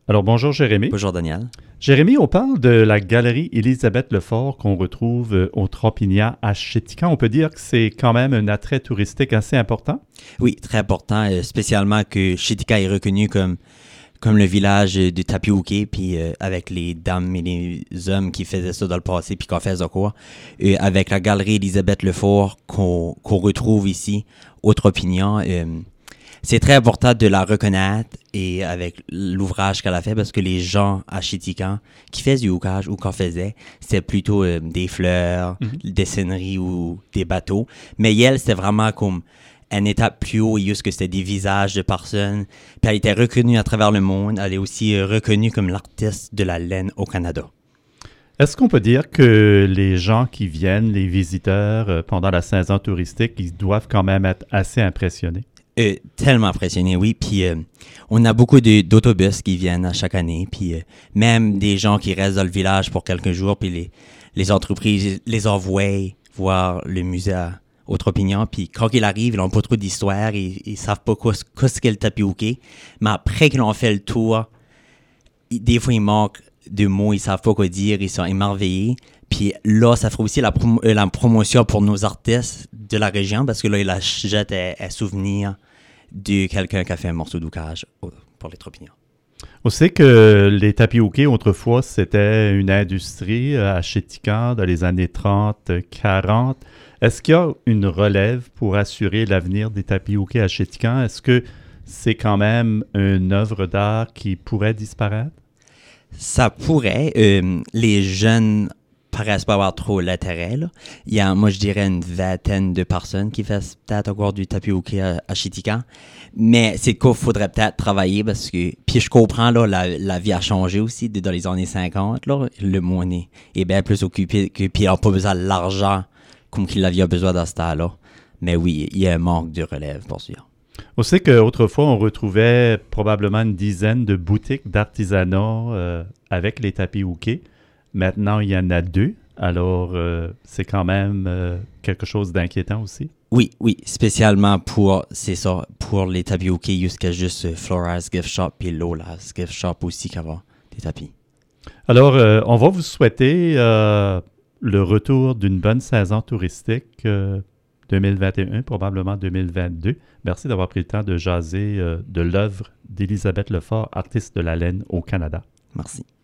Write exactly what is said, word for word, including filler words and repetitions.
Alors bonjour Jérémy. Bonjour Daniel. Jérémy, on parle de la galerie Élisabeth Lefort qu'on retrouve euh, au Tropignan à Chéticamp. On peut dire que c'est quand même un attrait touristique assez important? Oui, très important, euh, spécialement que Chéticamp est reconnu comme, comme le village du tapioqué, puis euh, avec les dames et les hommes qui faisaient ça dans le passé, puis qu'on faisait quoi. Et avec la galerie Élisabeth Lefort qu'on, qu'on retrouve ici au Tropignan, euh, c'est très important de la reconnaître et avec l'ouvrage qu'elle a fait parce que les gens à Chéticamp qui faisaient du hookage ou qu'on faisait, c'était plutôt euh, des fleurs, mm-hmm. des sceneries ou des bateaux. Mais elle, c'était vraiment comme une étape plus haut, juste que c'était des visages de personnes. Puis elle était reconnue à travers le monde. Elle est aussi euh, reconnue comme l'artiste de la laine au Canada. Est-ce qu'on peut dire que les gens qui viennent, les visiteurs, euh, pendant la saison touristique, ils doivent quand même être assez impressionnés? Euh, tellement impressionné, oui. Puis euh, on a beaucoup de, d'autobus qui viennent à chaque année. Puis euh, même des gens qui restent dans le village pour quelques jours. Puis les, les entreprises les envoient voir le musée à, au Tropignan. Puis quand ils arrivent, ils n'ont pas trop d'histoire. Ils ne savent pas quoi, quoi ce qu'est le tapioqué. Mais après qu'ils ont fait le tour, ils, des fois, ils manquent de mots. Ils ne savent pas quoi dire. Ils sont émerveillés. Puis là, ça ferait aussi la, prom- la promotion pour nos artistes de la région. Parce que là, ils achètent à, à souvenir de quelqu'un qui a fait un morceau d'hookage pour les Tropignans. On sait que les tapioqués, autrefois, c'était une industrie à Chéticamp dans les années trente quarante. Est-ce qu'il y a une relève pour assurer l'avenir des tapioqués à Chéticamp? Est-ce que c'est quand même une œuvre d'art qui pourrait disparaître? Ça pourrait. Euh, les jeunes paraissent pas avoir trop l'intérêt. Là. Il y a, moi, je dirais une vingtaine de personnes qui font peut-être encore du tapioqué à, à Chéticamp. Mais c'est quoi, il faudrait peut-être travailler parce que... Puis je comprends, là, la, la vie a changé aussi dans les années cinquante. Là, le monde est, est bien plus occupé, que, puis il n'a pas besoin de l'argent comme qu'il avait besoin dans ce temps-là. Mais oui, il y a un manque de relève pour sûr. On sait qu'autrefois, on retrouvait probablement une dizaine de boutiques d'artisanat euh, avec les tapioqués. Maintenant, il y en a deux. Alors, euh, c'est quand même euh, quelque chose d'inquiétant aussi. Oui, oui, spécialement pour, c'est ça, pour les tapioqués jusqu'à juste euh, Flora's Gift Shop et Lola's Gift Shop aussi qui a des tapis. Alors, euh, on va vous souhaiter euh, le retour d'une bonne saison touristique euh, deux mille vingt et un, probablement deux mille vingt-deux. Merci d'avoir pris le temps de jaser euh, de l'œuvre d'Élisabeth Lefort, artiste de la laine au Canada. Merci.